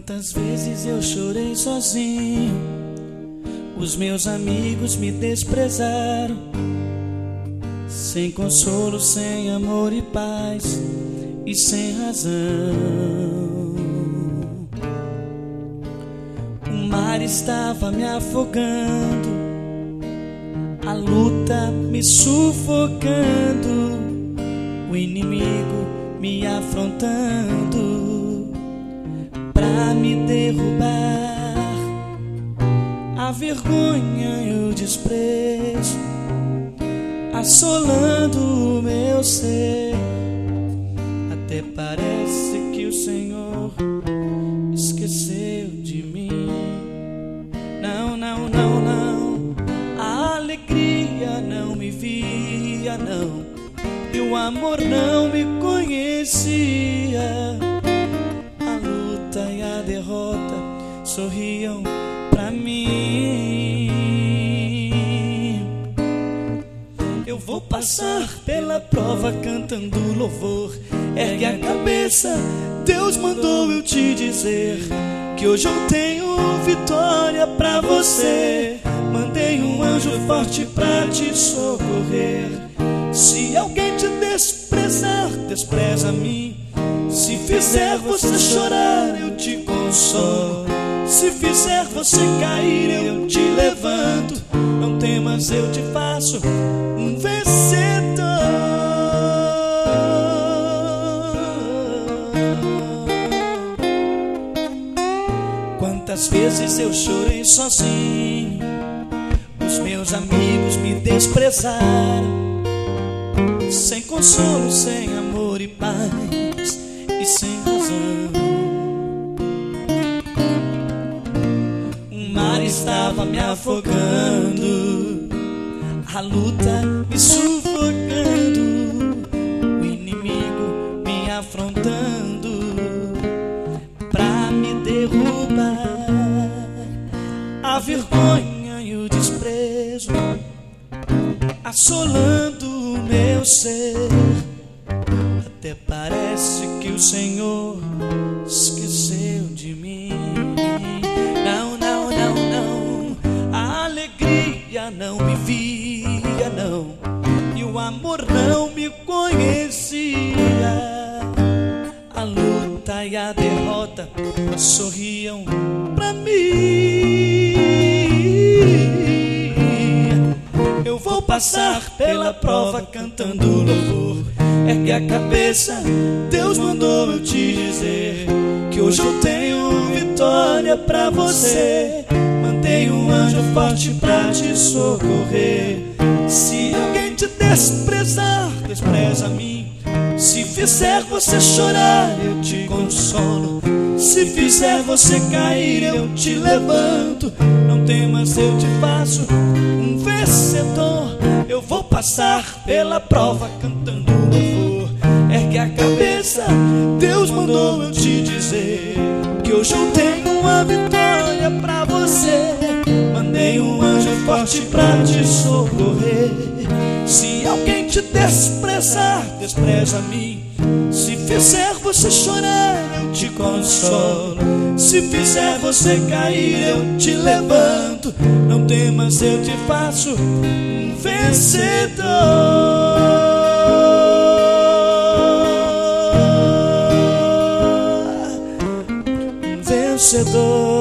Quantas vezes eu chorei sozinho, os meus amigos me desprezaram, sem consolo, sem amor e paz e sem razão. O mar estava me afogando, a luta me sufocando, o inimigo me afrontando pra me derrubar. A vergonha e o desprezo assolando o meu ser. Até parece que o Senhor esqueceu de mim. Não, não, não, não, a alegria não me via, não, e o amor não me conhecia. A luta e a derrota sorriam pra mim. Eu vou passar pela prova cantando louvor. Ergue a cabeça, Deus mandou eu te dizer que hoje eu tenho vitória pra você. Mandei um anjo forte pra te socorrer. Se alguém te desprezar, despreza a mim. Se fizer você chorar, eu te consolo. Se fizer você cair, eu te levanto. Não temas, eu te faço um vencedor. Quantas vezes eu chorei sozinho, os meus amigos me desprezaram, sem consolo, sem amor e paz e sem razão. O mar estava me afogando, a luta me sufocando, o inimigo me afrontando pra me derrubar. A vergonha e o desprezo assolando o meu ser. Até parece que o Senhor esqueceu de mim. Não, não, não, não, a alegria não me via, não, e o amor não me conhecia. A luta e a derrota sorriam pra mim. Eu vou passar pela prova cantando louvor. Ergue a cabeça, Deus mandou eu te dizer que hoje eu tenho vitória pra você. Mandei um anjo forte pra te socorrer. Se alguém te desprezar, despreza a mim. Se fizer você chorar, eu te consolo. Se fizer você cair, eu te levanto. Não temas, eu te faço um vencedor. Eu vou passar pela prova cantando louvor. Ergue a cabeça, Deus mandou eu te dizer que hoje eu tenho uma vitória pra você. Mandei um anjo forte pra te socorrer. Se alguém te desprezar, despreza a mim. Se fizer você chorar, eu te consolo. Se fizer você cair, eu te levanto. Não temas, eu te faço um vencedor. Um vencedor.